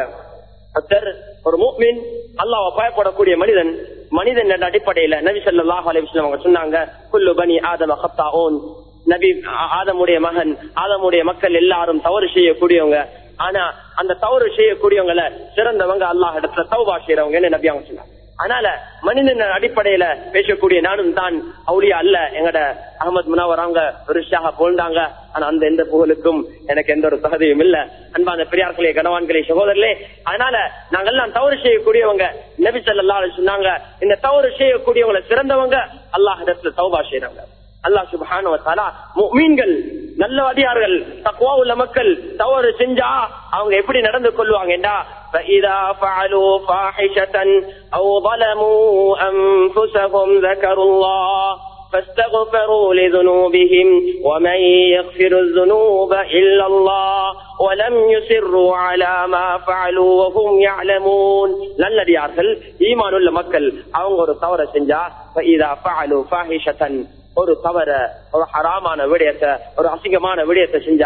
ஒரு முஃமின், அல்லாஹ்வை பயப்படக்கூடிய மனிதன் என்ற அடிப்படையில நபி ஸல்லல்லாஹு அலைஹி வஸல்லம் அவங்க சொன்னாங்க, குல்லு பனி ஆதம கத்தாஊன். நபி ஆதமுடைய மகன், ஆதமுடைய மக்கள் எல்லாரும் தவறு செய்யக்கூடியவங்க. ஆனா அந்த தவறு செய்யக்கூடியவங்கள சிறந்தவங்க அல்லாஹ் இடத்துல தௌபா செய்யறவங்க என்ன நபி அவங்க சொன்னாங்க. அதனால மனிதன் அடிப்படையில பேசக்கூடிய நானும் தான் அவுலியா அல்ல. எங்கட அஹமது முனவர் அவங்க ரிஷாக போல்ந்தாங்க. ஆனா அந்த எந்த புகழுக்கும் எனக்கு எந்த ஒரு தகுதியும் இல்ல. அன்பான பெரியார்களே, கனவான்களே, சகோதரர்களே, அதனால நாங்கெல்லாம் தவறு செய்யக்கூடியவங்க. நபி ஸல்லல்லாஹு அலைஹி வஸல்லம் சொன்னாங்க, இந்த தவறு செய்யக்கூடியவங்கள சிறந்தவங்க அல்லாஹ் இடத்துல தௌபா செய்யறாங்க. அல்லாஹ் சுப்ஹானஹு வ தஆலா முஃமின்கள், நல்லவடியார்கள், தக்வா உள்ள மக்கள் தவறு செஞ்சா அவங்க எப்படி நடந்து கொள்வாங்கடா, فَإِذَا فَعَلُوا فَاحِشَةً أَوْ ظَلَمُوا أَنفُسَهُمْ ذَكَرُوا اللَّهَ فَاسْتَغْفَرُوا لِذُنُوبِهِمْ وَمَن يَغْفِرُ الذُّنُوبَ إِلَّا اللَّهُ وَلَمْ يُصِرُّوا عَلَى مَا فَعَلُوا وَهُمْ يَعْلَمُونَ. நல்லடியார்கள், ஈமான் உள்ள மக்கள் அவங்க ஒரு தவறு செஞ்சா فَإِذَا فَعَلُوا فَاحِشَةً, ஒரு தவற, ஒரு ஹராமான விடயத்தை, ஒரு அசிங்கமான விடயத்தை செஞ்சா,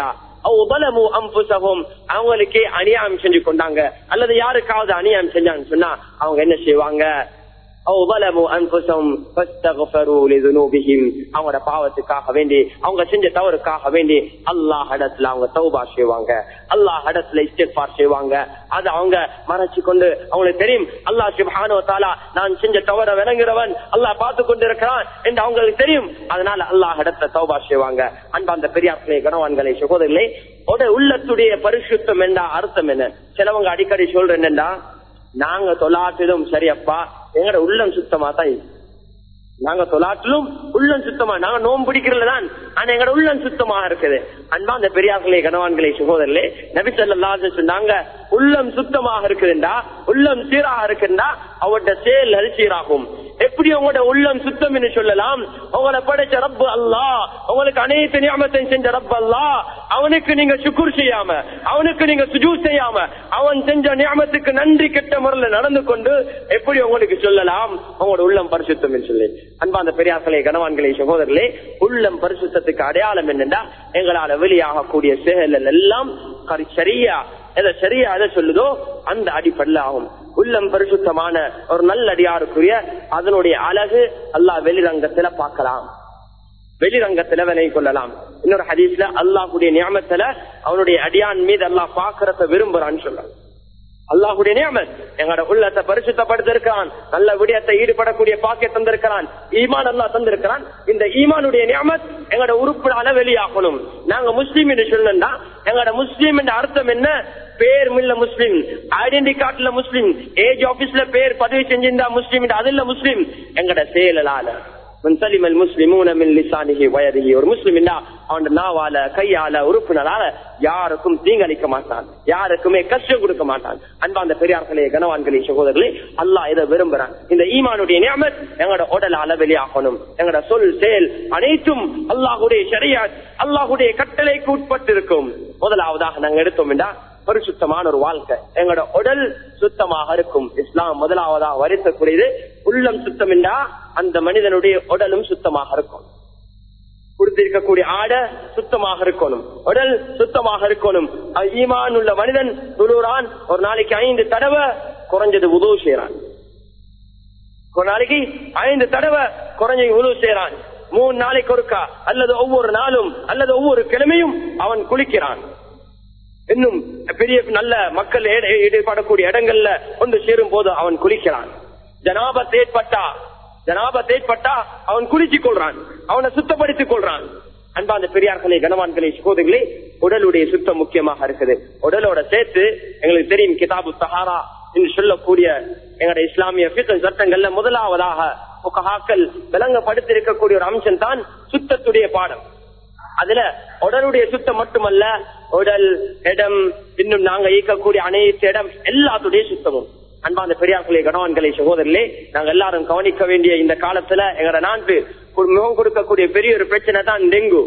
அவங்களுக்கே அநியாயம் செஞ்சு கொண்டாங்க அல்லது யாருக்காவது அநியாயம் செஞ்சாங்கன்னு சொன்னா அவங்க என்ன செய்வாங்க, அவங்களோட பாவத்துக்காக வேண்டி, அவங்க செஞ்ச தவறுக்காக வேண்டி அல்லாஹ் இடத்துல அவங்க தௌபா செய்வாங்க, அல்லாஹ் இடத்துல இஸ்திக்ஃபார் செய்வாங்க. அது அவங்க மறைச்சு கொண்டு அவங்களுக்கு தெரியும், அல்லாஹ் சுப்ஹானஹு வ தஆலா நான் செஞ்ச தவற விளங்குறவன், அல்லாஹ் பார்த்து கொண்டு இருக்கிறான் என்று அவங்களுக்கு தெரியும். அதனால அல்லாஹ் இடத்துல தௌபா செய்வாங்க. அன்பார்ந்த பெரியார்களே, கனவான்களே, சகோதரர்களே, உள்ளத்துடைய பரிசுத்தம் என்ன அர்த்தம் என்ன? சிலவங்க அடிக்கடி சொல்ற என்னன்னா, நாங்க தொலாட்டிலும் சரியப்பா எங்கட உள்ளம் சுத்தமா தான், நாங்க தொலாட்டிலும் உள்ளம் சுத்தமா, நாங்க நோம்பு பிடிக்கிறதுதான், ஆனா எங்கட உள்ளம் சுத்தமா இருக்குது. அன்பார்ந்த பெரியார்களே, கனவான்களே, சகோதரர்களே, நபி ஸல்லல்லாஹு அலைஹி வஸல்லம் சொன்னாங்க, உள்ளம் சுத்தமாக இருக்குதுண்டா, உள்ளம் சீராக இருக்குண்டா அவருடைய செயல்கள் சீராகும். எப்படி உங்களோட உள்ளம் சுத்தம் என்று சொல்லலாம்? உங்களை படைச்ச ரப்பு அல்லாஹ், உங்களுக்கு அனைத்து நியமத்தையும் செஞ்ச ரப்பு அல்லாஹ், அவனுக்கு நீங்க சுக்குர் செய்யாம, அவனுக்கு நீங்க சுஜூத் செய்யாம, அவன் செஞ்ச நியமத்துக்கு நன்றி கெட்ட முறையில் நடந்து கொண்டு எப்படி உங்களுக்கு சொல்லலாம் உங்களோட உள்ளம் பரிசுத்தம் என்று சொல்லி? அன்பான பெரியார்களே, கனவான்களே, சகோதரர்களே, உள்ளம் பரிசுத்தத்துக்கு அடையாளம் என்னன்னா எங்களால வெளியாகக்கூடிய செயல் எல்லாம் சரியா எதை சொல்லுதோ அந்த அடிப்படையில் ஆகும். உள்ளம் பரிசுத்தமான ஒரு நல்ல அடியாருக்குரிய அதனுடைய அழகு அல்லாஹ் வெளிரங்கத்துல பார்க்கலாம், வெளிரங்கத்துல விலை கொள்ளலாம். இன்னொரு ஹதீஸ்ல அல்லாஹுடைய நியமத்துல அவனுடைய அடியான் மீது அல்லாஹ் பாக்குறத விரும்புறான்னு சொல்றான். அல்லாஹுடைய நியமத் எங்களோட உள்ளத்தை பரிசுத்தப்படுத்திருக்கிறான், நல்ல விடயத்தை ஈடுபடக்கூடிய பாக்கிய தந்திருக்கிறான், ஈமான் அல்லாஹ் தந்திருக்கிறான். இந்த ஈமானுடைய நியமத் எங்களோட உறுப்பினால வெளியாகணும். நாங்க முஸ்லீம் என்று சொல்லணும்னா எங்களோட முஸ்லீம் என்ற அர்த்தம் என்ன? பேர் மில்ல முஸ்லீம், ஐடென்டி கார்டுல முஸ்லீம், ஏஜ் ஆபீஸ்ல பேர் பதிவு செஞ்சிருந்தா முஸ்லீம், அதுல முஸ்லீம். எங்கட செயலால ஒரு முஸ்லிம் அவன் நாவால கையால உறுப்பினரால யாருக்கும் தீங்களிக்க மாட்டான், யாருக்குமே கஷ்டம் கொடுக்க மாட்டான். அன்பாந்த பெரியார்களே, கனவான்களே, சகோதரர்களே, அல்லாஹ் இதை விரும்புறான். இந்த ஈமானுடைய நியமத் எங்களோட உடலால வெளியாகணும். எங்களோட சொல் செயல் அனைத்தும் அல்லாஹுடைய ஷரியத், அல்லாஹுடைய கட்டளைக்கு உட்பட்டு இருக்கும். முதலாவதாக நாங்க எடுத்தோம் என்றா பரிசுத்தமான ஒரு வாழ்க்கை, எங்களோட உடல் சுத்தமாக இருக்கும். இஸ்லாம் முதலாவதாக வரிசக்கூடியது உள்ளம் சுத்தம் என்றா அந்த மனிதனுடைய உடலும் சுத்தமாக இருக்கும். கொடுத்திருக்கக்கூடிய ஆடை சுத்தமாக இருக்கணும், உடல் சுத்தமாக இருக்கணும். ஈமான் உள்ள மனிதன் தொழுறான், ஒரு நாளைக்கு 5 தடவை குறைஞ்சது உதவு செய்யறான், ஒரு நாளைக்கு 5 தடவை குறைஞ்சது உதவு செய்யறான். 3 நாளைக்கு ஒருக்கா அல்லது ஒவ்வொரு நாளும் அல்லது ஒவ்வொரு கிழமையும் அவன் குளிக்கிறான். இன்னும் பெரிய நல்ல மக்கள் ஈடுபடக்கூடிய இடங்கள்ல ஒன்று சேரும் போது அவன் குளிக்கிறான். ஜனாபத் ஏற்பட்டா அவன் குளிச்சுக் கொள்றான், அவனை சுத்தப்படுத்திக் கொள்றான். அன்பாந்த பெரியார்களே, கனவான்களே, சகோதரர்களே, உடலுடைய சுத்தம் முக்கியமாக இருக்குது. உடலோட சேர்த்து எங்களுக்கு தெரியும் கிதாபு தஹாரா என்று சொல்லக்கூடிய எங்களுடைய இஸ்லாமிய ஃபிக்ஹ் சட்டங்கள்ல முதலாவதாக ஃபுகஹாக்கள் விளங்கப்படுத்திருக்கக்கூடிய ஒரு அம்சம் தான் சுத்தத்துடைய பாடம். அதுல உடலுடைய சுத்தம் மட்டுமல்ல, உடல், இடம், இன்னும் நாங்க இயக்கக்கூடிய அனைத்து இடம் எல்லாத்துடைய சுத்தமும். அன்பாந்த பெரியார்களே, கனவான்களே, சகோதரர்களே, நாங்க எல்லாரும் கவனிக்க வேண்டிய இந்த காலத்துல எங்களோட நாட்டு முகம் கொடுக்கக்கூடிய பெரிய ஒரு பிரச்சனை தான் டெங்கு.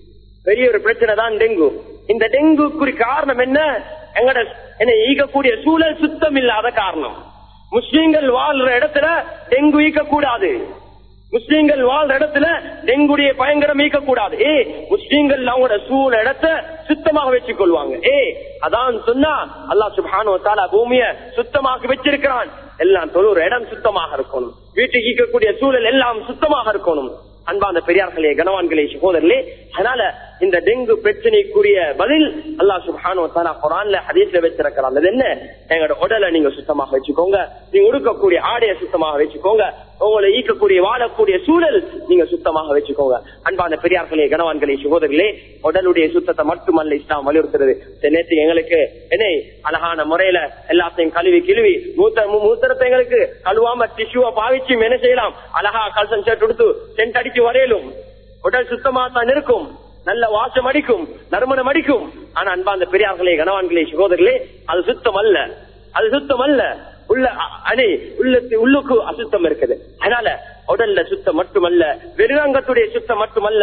இந்த டெங்குக்கு காரணம் என்ன? எங்களோட ஈக்கக்கூடிய சூழல் சுத்தம் இல்லாத காரணம். முஸ்லீம்கள் வாழ்ற இடத்துல டெங்கு ஈக்கக்கூடாது, முஸ்லீம்கள் வாழ்ற இடத்துல டெங்குடைய பயங்கரம் ஈக்கக்கூடாது. முஸ்லீம்கள் அவங்களோட சூழ இடத்தை சுத்தமாக வச்சுக் கொள்வாங்க. அதான் சொன்னா அல்லாஹ் சுப்ஹானஹு வ தஆலா பூமியை சுத்தமாக வச்சிருக்கிறான். எல்லாம் தொழுற இடம் சுத்தமாக இருக்கணும், வீட்டுக்கு ஈக்கக்கூடிய சூழல் எல்லாம் சுத்தமாக இருக்கணும். அன்பான பெரியார்களே, கனவான்களே, சகோதரர்களே, அதனால இந்த டெங்கு பிரச்சனைக்குரிய பதில் அல்லாஹ் சுப்ஹானஹு வ தஆலா குர்ஆன்ல ஹதீஸ்ல வச்சிருக்கிறான். அது என்ன? எங்களோட உடலை நீங்க சுத்தமாக வச்சுக்கோங்க, நீங்க உடுக்கக்கூடிய ஆடையை சுத்தமாக வச்சுக்கோங்க, உங்களை ஈக்கக்கூடிய வாழக்கூடிய சூழல் நீங்க சுத்தமாக வச்சுக்கோங்க. அன்பான பெரியார்களே, கனவான்களே, சகோதரர்களே, உடலுடைய சுத்தத்தை மட்டுமல்ல இஸ்லாம் வலியுறுத்துறது. நேற்று எங்களுக்கு என்ன அழகான முறையில எல்லாத்தையும் கழுவி கிழுவி மூத்திரத்தை எங்களுக்கு கழுவாம டிஷ்யூவை பாவிச்சு என்ன செய்யலாம், அழகா கல்சன் ஷர்ட் கொடுத்து சென்ட் அடிச்சு வரையிலும் உடல் சுத்தமா தான் இருக்கும், நல்ல வாசம் அடிக்கும், நறுமணம் அடிக்கும். ஆனா அன்பாந்த பெரியார்களே, கனவான்களே, சகோதரர்களே, அது சுத்தம் அல்ல. உள்ளுக்கு அசுத்தம் இருக்குது. அதனால உடல்ல சுத்தம் மட்டுமல்ல, வெறுங்கத்துடைய சுத்தம் மட்டுமல்ல,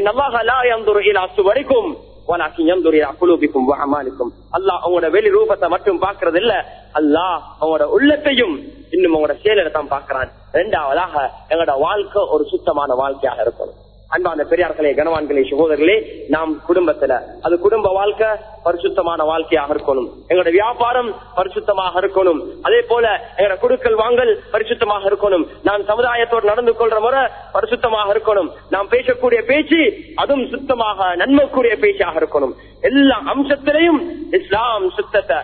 அல்லாஹ் உங்களோட வெளி ரூபத்தை மட்டும் பாக்குறது இல்ல, அல்லாஹ் உங்களோட உள்ளத்தையும் இன்னும் உங்களோட செயலை தான் பாக்குறான். 2வதாக எங்களோட வாழ்க்கை ஒரு சுத்தமான வாழ்க்கையாக இருக்கணும். அன்பான பெரியார்களே, கனவான்களே, சகோதரர்களே, நாம் குடும்பத்துல அது குடும்ப வாழ்க்கை பரிசுத்தமான வாழ்க்கையாக இருக்கணும். எங்களோட வியாபாரம் பரிசுத்தமாக இருக்கணும். அதே போல எங்களோட கொடுக்கல் வாங்கல் பரிசுத்தமாக இருக்கணும். நாம் சமுதாயத்தோடு நடந்து கொள்ற முறை பரிசுத்தமாக இருக்கணும். நாம் பேசக்கூடிய பேச்சு அதுவும் சுத்தமாக நன்மைக்குரிய பேச்சாக இருக்கணும். எல்லா அம்சத்திலையும் இஸ்லாம் சுத்தத்தை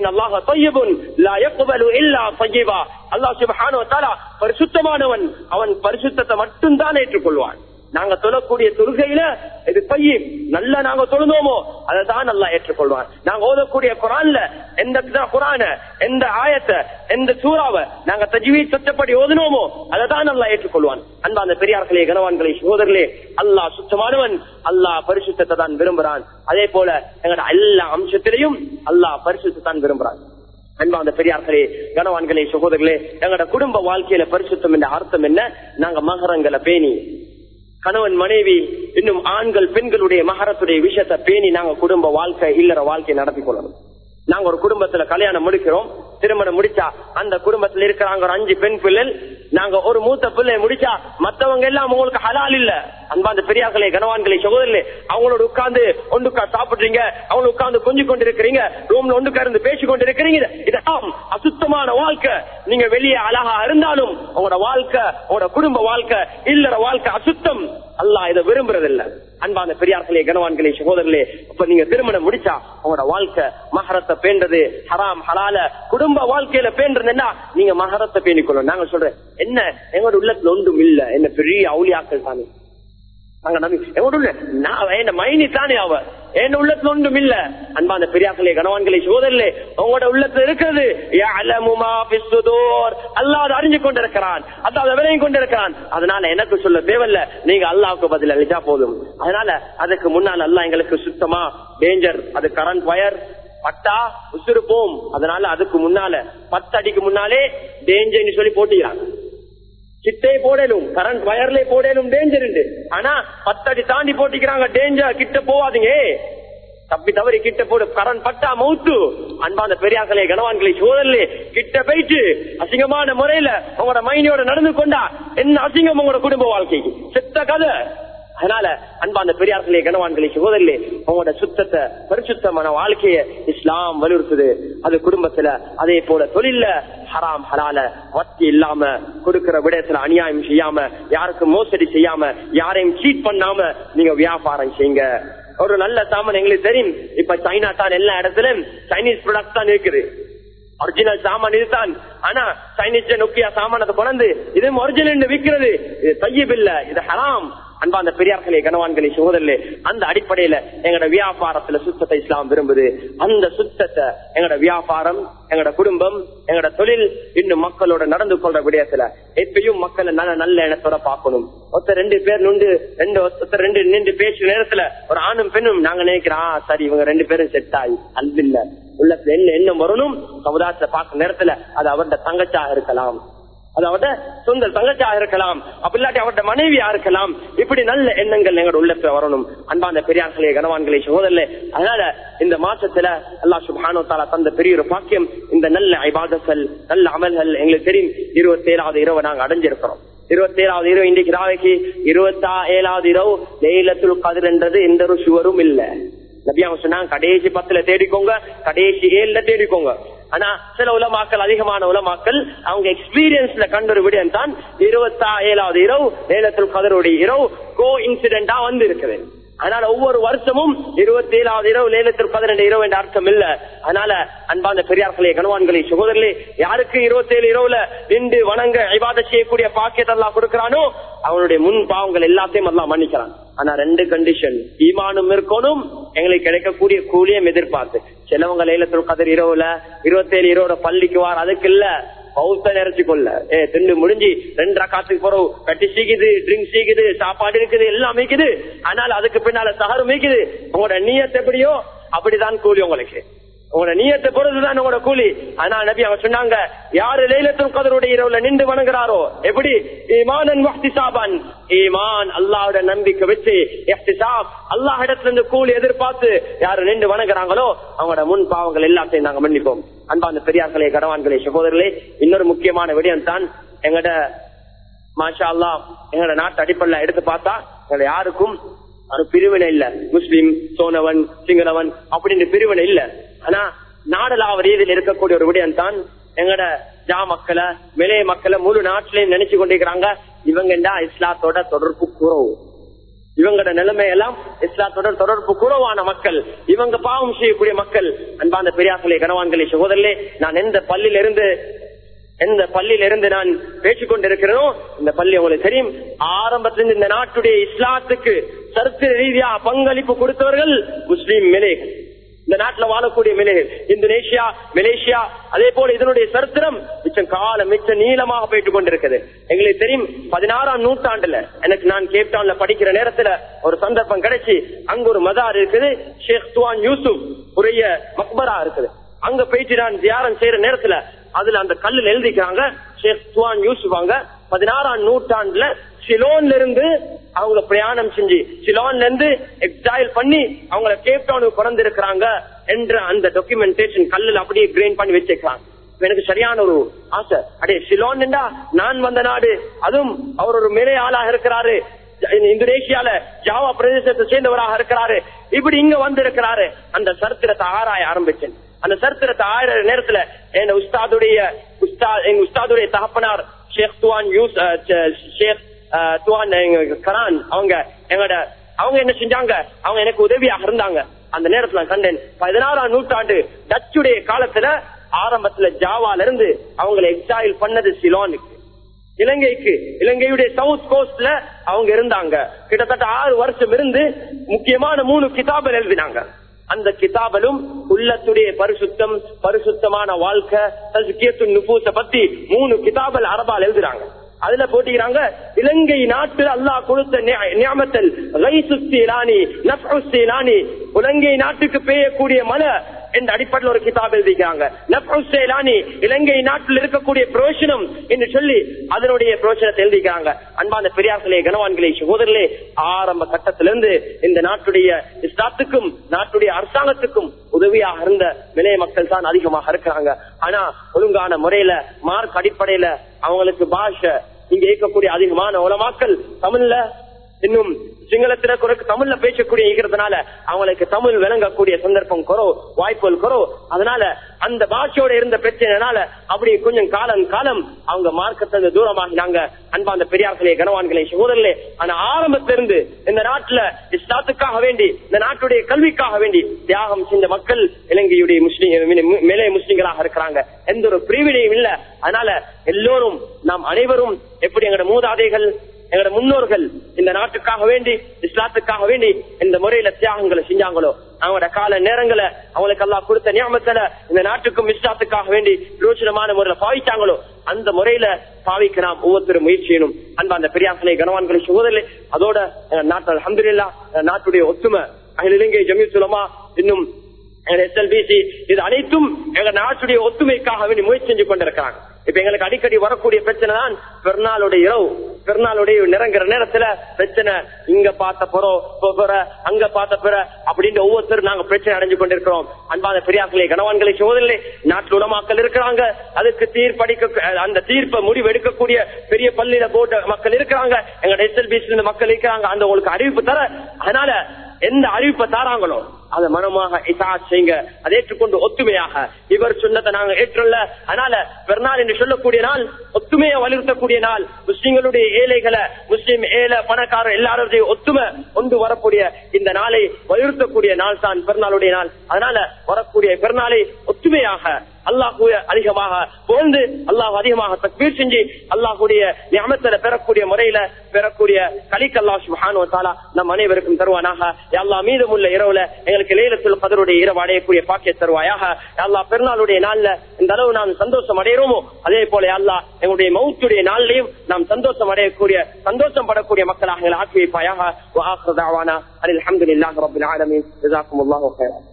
அல்லாஹ் சுப்ஹானஹு வ தஆலா பரிசுத்தமானவன், அவன் பரிசுத்தத்தை மட்டும்தான் ஏற்றுக்கொள்வான். நாங்க தொழக்கூடிய தொழுகையில இது பையன் நல்ல நாங்க தொழுந்தோமோ அதைதான் அல்லாஹ் ஏற்றுக்கொள்வான். நாங்க ஓதக்கூடிய குர்ஆன்ல எந்த ஆயத்தை எந்த சூறாவை நாங்க தஜ்வீத் சட்டப்படி ஓதுனோமோ அதைதான் அல்லாஹ் ஏற்றுக்கொள்வான். அன்பான பெரியார்களே, கனவான்களே, சகோதரர்களே, அல்லாஹ் சுத்தமானவன், அல்லாஹ் பரிசுத்தத்தை தான் விரும்புறான். அதே போல எங்களோட எல்லா அம்சத்திலையும் அல்லாஹ் பரிசுத்தத்தை தான் விரும்புறான். அன்பார்ந்த பெரியார்களே, கனவான்களே, சகோதரர்களே, எங்களோட குடும்ப வாழ்க்கையில பரிசுத்தம் என்ற அர்த்தம் என்ன? நாங்க மகரங்களை பேணி, கணவன் மனைவி இன்னும் ஆண்கள் பெண்களுடைய மகரத்துடைய விஷயத்தை பேணி நாங்க குடும்ப வாழ்க்கை இல்லற வாழ்க்கையை நடத்தி கொள்ளணும். நாங்க ஒரு குடும்பத்துல கல்யாணம் முடிக்கிறோம், திருமணம் முடிச்சா அந்த குடும்பத்துல இருக்கிறாங்க ஒரு 5 பெண் பிள்ளை, நாங்க ஒரு மூத்த பிள்ளை முடிச்சா மத்தவங்க எல்லாம் உங்களுக்கு ஹலால் இல்ல. அன்பார்ந்த பெரியார்களே, கனவான்களே, சகோதரர்களே, அவங்களோட உட்கார்ந்து ஒன்றுக்கா சாப்பிடுறீங்க, அவங்க உட்கார்ந்து கொஞ்சம் கொண்டு இருக்கிறீங்க, ரூம்ல ஒன்றுக்கா இருந்து பேசி கொண்டு இருக்கிறீங்க. இதெல்லாம் அசுத்தமான வாழ்க்கை. நீங்க வெளியே அழகா இருந்தாலும் உங்களோட வாழ்க்கை, உங்களோட குடும்ப வாழ்க்கை இல்லற வாழ்க்கை அசுத்தம். அல்லாஹ் இதை விரும்புறதில்லை. அன்பான பெரியார்களே, கனவான்களே, சகோதரர்களே, இப்ப நீங்க திருமணம் முடிச்சா உங்களோட வாழ்க்கை மகரத்தை பேண்டது, ஹராம் ஹலால குடும்ப வாழ்க்கையில பேண்டதுன்னா நீங்க மகரத்தை பேணிக்கொள்ளும். நாங்க சொல்றேன், என்ன எங்களோட உள்ளத்துல ஒன்றும் இல்ல, என்ன பெரிய அவுளியாக்கள் தானே நாங்க நம்பி, எங்களோட மைனி தானே அவ, என்ன உள்ளத்துல ஒன்றும் இல்ல. அன்பான பெரியார்களே, கனவான்களே, சகோதரர்களே, உங்களோட உள்ளத்துல இருக்கிறது அல்லாஹ் அறிஞ்சு கொண்டிருக்கிறான், அல்லாஹ் விளையும் கொண்டிருக்கிறான். அதனால எனக்கு சொல்ல தேவையில்ல, நீங்க அல்லாஹ்வுக்கு பதில் அளிச்சா போதும். அதனால அதுக்கு முன்னால் அல்லாஹ் எங்களுக்கு சுத்தமா டேஞ்சர், அது கரண்ட் வயர் பட்டா உசுறுப்போம். அதனால அதுக்கு முன்னால 10 அடிக்கு முன்னாலே டேஞ்சர்னு சொல்லி போட்டிக்கிறாங்க. கிட்டே போடலும், கரண்ட் வயர்ல போடலும் டேஞ்சர் உண்டு. ஆனா 10 அடி தாண்டி போட்டிக்கிறாங்க, டேஞ்சர், கிட்ட போவாதீங்க, தப்பி தவறி கிட்ட போடு, கரண்ட் பட்டா மவுத்து. அன்பான பெரியார்களே, கனவான்களே, சோதரலே, கிட்ட போயிட்டு அசிங்கமான முறையில உங்களோட மைனியோட நடந்து கொண்டா என்ன அசிங்கம் உங்களோட குடும்ப வாழ்க்கைக்கு, செத்த கதை. அதனால அன்பான பெரியார்களே, கனவான்களே, சகோதரர்களே, உங்களோட சுத்தத்தை பரிசுத்தமான வாழ்க்கைய இஸ்லாம் வலியுறுத்துது. அது குடும்பத்துல, அதே போல தொழில ஹராம் ஹலால வட்டி இல்லாம, கொடுக்கிற விடயத்துல அநியாயம் செய்யாம, யாருக்கும் மோசடி செய்யாம, யாரையும் சீட் பண்ணாம நீங்க வியாபாரம் செய்யுங்க. ஒரு நல்ல சாமான் எங்களுக்கு தெரியும், இப்ப சைனா தான் எல்லா இடத்துலயும் சைனீஸ் ப்ராடக்ட் தான் இருக்குது, ஒரிஜினல் சாமான் இதுதான். ஆனா சைனீஸ் நோக்கியா சாமானத்தை கொண்டு இது ஒரிஜினல் விற்கிறது, இது தய்யிப் இல்ல, இது ஹராம். அன்பான பெரியார்களே, கனவான்களே, சகோதரர்களே, அந்த அடிப்படையில எங்களோட வியாபாரத்துல சுத்தத்தை இஸ்லாம் விரும்புது. அந்த சுத்தத்தை எங்களோட வியாபாரம், எங்களோட குடும்பம், எங்களோட தொழில், இன்னும் மக்களோட நடந்து கொள்ற விடயத்துல எப்பயும் மக்களை நல்ல எண்ணத்தோட பார்க்கணும். ஒருத்தர் 2 பேர் நின்று பேசுற நேரத்துல ஒரு ஆணும் பெண்ணும் நாங்க நினைக்கிறோம், சரி இவங்க 2 பேரும் செட் ஆகி அல்ல, உள்ளத்துல என்ன எண்ணம் வரணும், சமுதாயத்தை பார்க்க நேரத்துல அது அவருடைய தங்கச்சாக இருக்கலாம், அதாவது சொந்த தங்கச்சாக இருக்கலாம், அப்படி இல்லாட்டி அவருடைய மனைவியா இருக்கலாம். இப்படி நல்ல எண்ணங்கள் எங்களோட உள்ளத்துல வரணும். அன்பான பெரியார்களே, கனவான்களே, சகோதரர்களே, அதனால இந்த மாசத்துல அல்லாஹ் சுப்ஹானஹு வ தஆலா தந்த பெரிய ஒரு பாக்கியம் இந்த நல்ல இபாதத்கள், நல்ல அமல்கள். எங்களுக்கு தெரியும் 27வது இரவு நாங்க அடைஞ்சிருக்கிறோம். 27வது இரவு இன்றைக்கு ராவைக்கு 27வது இரவு லைலத்துல் கத்ர் என்றது எந்த ஒரு சுவரும் இல்ல. நபி அவங்க சொன்னாங்க, கடைசி 10ல தேடிக்கோங்க, கடைசி 7ல தேடிக்கோங்க. ஆனா சில உலமாக்கள், அதிகமான உலமாக்கள் அவங்க எக்ஸ்பீரியன்ஸ்ல கண்ட ஒரு விடயம் தான் 27வது இரவு லைலத்துல் கத்ருடைய இரவு கோ இன்சிடென்டா வந்து இருக்குது. அதனால ஒவ்வொரு வருஷமும் 27வது இரவு லைலத்துல் கத்ர் இரவு என்ற அர்த்தம் இல்ல. அதனால அன்பான பெரியார்களே, கனவான்களே, சகோதரர்களே, யாருக்கு 27 இரவுல நின்று வணங்க இபாதத் செய்யக்கூடிய பாக்கியத்தை அல்லாஹ் கொடுக்கிறானோ அவனுடைய முன் பாவங்கள் எல்லாத்தையும் அல்லாஹ் மன்னிக்கிறான். ஆனா 2 கண்டிஷன், ஈமானும் இருக்கணும், எங்களுக்கு கிடைக்கக்கூடிய கூலியம் எதிர்பார்த்து. சிலவங்க லைலத்துல் கத்ர் இரவுல 27 இரவோட பள்ளிக்கு வார, அதுக்கு இல்ல பௌத்த நிறைச்சு கொள்ள திண்டு முடிஞ்சு 2 ரக்காத்துக்கு போறோம், கட்டி சீக்குது, ட்ரிங்க் சீக்குது, சாப்பாடு இருக்குது, எல்லாம் மீக்குது. ஆனால் அதுக்கு பின்னால சஹரு மீக்குது. உங்களோட நியத் எப்படியோ அப்படிதான் கூலி, உங்களுக்கு உங்களோட நியத்தை பொறுத்துதான் உங்களோட கூலி. ஆனா நபி அவங்க சொன்னாங்க, யாரு லைலத்துல் கத்ருடைய இரவுல நின்று வணங்குறாரோ, எப்படி ஈமானன் வஹ்திசாபன், ஈமான் அல்லாஹ்வோட நம்பிக்கை வச்சு இஹ்திசாப் அல்லாஹ் இடத்துல இருந்து கூலி எதிர்பார்த்து யாரு நின்று வணங்குறாங்களோ அவங்களோட முன் பாவங்கள் எல்லாத்தையும் நாங்க மன்னிப்போம். அன்பான பெரியார்களே, கனவான்களே, சகோதரர்களே, இன்னொரு முக்கியமான விடயம் தான் எங்கட மாஷா அல்லாஹ் எங்களோட நாட்டு அடிப்படையில எடுத்து பார்த்தா எங்களை யாருக்கும் ஒரு பிரிவினை இல்ல, முஸ்லிம், சோனவன், சிங்களவன் அப்படின்னு பிரிவினை இல்ல. ஆனா நாடலாவ ரீதியில் இருக்கக்கூடிய ஒரு விடயம் தான் எங்கட ஜா மக்களை, மிளைய மக்களை முழு நாட்டிலையும் நினைச்சு கொண்டிருக்கிறாங்க, இவங்க இஸ்லாத்தோட தொடர்பு குறவு, இவங்களோட நிலைமையெல்லாம் இஸ்லாத்தோட தொடர்பு குறவான மக்கள், இவங்க பாவம் செய்யக்கூடிய மக்கள். அன்பான பெரியார்களே, கனவான்களே, சகோதரர்களே, நான் எந்த பள்ளியில இருந்து நான் பேசிக் கொண்டிருக்கிறேனோ இந்த பள்ளி உங்களுக்கு தெரியும், ஆரம்பத்திலிருந்து இந்த நாட்டுடைய இஸ்லாத்துக்கு சரித்திர ரீதியா பங்களிப்பு கொடுத்தவர்கள் முஸ்லீம் மிளைகள், இந்த நாட்டில் வாழக்கூடிய மிளைகள், இந்தோனேஷியா, மலேசியா. அதே போல இதனுடைய சரித்திரம் மிச்ச நீளமாக போயிட்டு கொண்டிருக்கிறது. எங்களுக்கு தெரியும் 16ஆம் நூற்றாண்டுல எனக்கு நான் கேப்டவுன்ல படிக்கிற நேரத்துல ஒரு சந்தர்ப்பம் கிடைச்சி, அங்க ஒரு மதார் இருக்குது, ஷேக் துவான் யூசுப் உரிய மக்பரா இருக்குது. அங்க போயிட்டு நான் தியானம் செய்யற நேரத்துல அதுல அந்த கல்லுல எழுதிக்கிறாங்க ஷேக் துவான் யூசுப் அவங்க 16ஆம் நூற்றாண்டுல சிலோன்ல இருந்து அவங்க பிரயாணம் செஞ்சு சிலோன்ல இருந்து எக்ஸைல் பண்ணி அவங்கள கேப் டவுனுக்கு பிறந்து இருக்கிறாங்க என்ற அந்த டாக்குமெண்டேஷன் கல்லுல அப்படியே கிரைண்ட் பண்ணி வச்சிருக்காங்க. எனக்கு சரியான ஒரு ஆசை, அடே சிலோன் நான் வந்த நாடு, அதுவும் அவர் ஒரு மேலே ஆளாக இருக்கிறாரு, இந்தோனேஷியால ஜாவா பிரதேசத்தை சேர்ந்தவராக இருக்கிறாரு, இப்படி இங்க வந்து இருக்கிறாரு. அந்த சரித்திரத்தை ஆராய ஆரம்பிச்சேன். அந்த சரித்திரத்தை ஆயிர நேரத்துல எங்க உஸ்தாதுடைய தகப்பனார் ஷேக் துவான் ஷேக் துவான் கரான் அவங்க என்ன செஞ்சாங்க, அவங்க எனக்கு உதவியாக இருந்தாங்க. அந்த நேரத்துல கண்டேன் 16ஆம் நூற்றாண்டு டச்சுடைய காலத்துல ஆரம்பத்துல ஜாவால இருந்து அவங்களை எக்ஸைல் பண்ணது சிலோனுக்கு, இலங்கையுடைய சவுத் கோஸ்ட்ல அவங்க இருந்தாங்க. கிட்டத்தட்ட 6 வருஷம் இருந்து முக்கியமான 3 கிதாபல் எழுதினாங்க. அந்த கிதாபலும் உள்ளத்துடைய பரிசுத்தமான வாழ்க்கை நுபூஸ பத்தி 3 கிதாபல் அரபால் எழுதுறாங்க. அதுல போட்டிக்கிறாங்க இலங்கை நாட்டில் அல்லாஹ் கொடுத்த நியமத்தல் இலங்கை நாட்டுக்கு பெய்யக்கூடிய மழை என்ற அடிப்படையில் ஒரு கிதாப் எழுதிக்கிறாங்க. இலங்கை நாட்டில் இருக்கக்கூடிய பிரயோஜனம் என்று சொல்லி அதனுடைய பிரயோஜனத்தை எழுதிக்கிறாங்க. அன்பான பெரியார்களே, கனவான்களே, சகோதரர்களே, ஆரம்ப கட்டத்திலிருந்து இந்த நாட்டுடைய இஸ்லாத்துக்கும் நாட்டுடைய அரசாங்கத்துக்கும் உதவியாக இருந்த நிலைய மக்கள் தான் அதிகமாக இருக்கிறாங்க. ஆனா ஒழுங்கான முறையில மார்க் அடிப்படையில அவங்களுக்கு பாஷை இங்க இருக்கக்கூடிய அதிகமான உலமாக்கள் தமிழ்ல இன்னும் சிங்களத்துல தமிழ்ல பேசக்கூடிய இருக்கிறதுனால அவங்களுக்கு தமிழ் விளங்கக்கூடிய சந்தர்ப்பம் வாய்ப்புகள் குறவு. அதனால அந்த பாஷையோட இருந்த பிரச்சனைனால அப்படி கொஞ்சம் காலம் அவங்க மார்க்கத்தை தூரமாகினாங்க. அன்பாந்த பெரியார்களே, கனவான்களே, சகோதரர்களே, ஆனா ஆரம்பத்திலிருந்து இந்த நாட்டுல இஸ்லாத்துக்காக வேண்டி இந்த நாட்டுடைய கல்விக்காக வேண்டி தியாகம் செஞ்ச மக்கள் இலங்கையுடைய மேலே முஸ்லிம்களாக இருக்கிறாங்க. எந்த ஒரு பிரிவினையும் இல்ல. அதனால எல்லோரும் நாம் அனைவரும் எப்படி எங்களோட மூதாதைகள் எங்களோட முன்னோர்கள் இந்த நாட்டுக்காக வேண்டி இஸ்லாத்துக்காக வேண்டி இந்த முறையில தியாகங்களை செஞ்சாங்களோ, அவங்களோட கால நேரங்களை அவங்களுக்கு அல்லாஹ் கொடுத்த நியமத்துல இந்த நாட்டுக்கும் இஸ்லாத்துக்காக வேண்டி ரோச்சனமான முறையில பாவிச்சாங்களோ அந்த முறையில பாவிக்க நாம் ஒவ்வொருத்தரும் முயற்சி செய்யணும். அன்பா அந்த பெரியார்களே, கனவான்களை, சகோதரர்களே, அதோட நாட்டு அல்ஹம்துலில்லாஹ் நாட்டுடைய ஒத்துமை அகில இலங்கை ஜமியத்துல் உலமா இன்னும் SLBC இது அனைத்தும் எங்க நாட்டுடைய ஒத்துமைக்காக வேண்டி முயற்சி செஞ்சு கொண்டிருக்கிறாங்க. இப்ப எங்களுக்கு அடிக்கடி வரக்கூடிய பிரச்சனை தான் பெருநாளுடைய நிறங்கிற நேரத்துல பிரச்சனை, இங்க பார்த்த போற அங்க பார்த்த பிற அப்படின்னு ஒவ்வொருத்தரும் நாங்க பிரச்சனை அடைஞ்சு கொண்டிருக்கிறோம். அன்பான பெரியார்களே, கனவான்களை, சோதரிலே, நாட்டு உலமாக்கள் இருக்கிறாங்க. அதுக்கு அந்த தீர்ப்பை முடிவு எடுக்கக்கூடிய பெரிய பள்ளியில போட்ட மக்கள் இருக்கிறாங்க. எங்க SLBC மக்கள் இருக்கிறாங்க. அந்த உங்களுக்கு அறிவிப்பு தர, அதனால எந்த அறிவிப்பை தாராங்களோ அதை மனமாக இதாத் செய்யுங்க. அதை ஏற்றுக்கொண்டு ஒத்துமையாக இவர் சொன்னதை நாங்க ஏற்றல. அதனால பெருநாள் என்று சொல்லக்கூடிய நாள் ஒத்துமையை வலியுறுத்தக்கூடிய நாள். முஸ்லிம்களுடைய ஏழைகளை, முஸ்லிம் ஏழை பணக்காரர் எல்லாருடைய ஒத்துமை கொண்டு வரக்கூடிய இந்த நாளை வலியுறுத்தக்கூடிய நாள் தான் பெருநாளுடைய நாள். அதனால வரக்கூடிய பெருநாளை ஒத்துமையாக அல்லாஹ்வுடைய அதிகமாக புகழ்ந்து அல்லாஹ் அதிகமாக தக்பீர் செஞ்சு அல்லாஹ்வுடைய நியமத்தை பெறக்கூடிய முறையில பெறக்கூடிய கலிக்கு அல்லாஹ் சுப்ஹானஹு வ தஆலா நம் அனைவருக்கும் தருவானாக. யா அல்லாஹ் மீதமுள்ள இரவுல எங்களுக்கு லைலத்துல் கத்ருடைய இரவு அடையக்கூடிய பாக்கியத்தை தருவாயாக. யா அல்லாஹ் பெருநாளுடைய நாள்ல இந்த அளவு நாம் சந்தோஷம் அடைகிறோமோ அதே போல யா அல்லாஹ் எங்களுடைய மௌத்துடைய நாள்லயும் நாம் சந்தோஷம் அடையக்கூடிய சந்தோஷம் படக்கூடிய மக்களாக எங்களை ஆக்கி வைப்பாயாக. வ ஆகிரு தஅவானா அல்ஹம்துலில்லாஹி ரப்பில் ஆலமீன். ஜஸாக்குமுல்லாஹு கைரன்.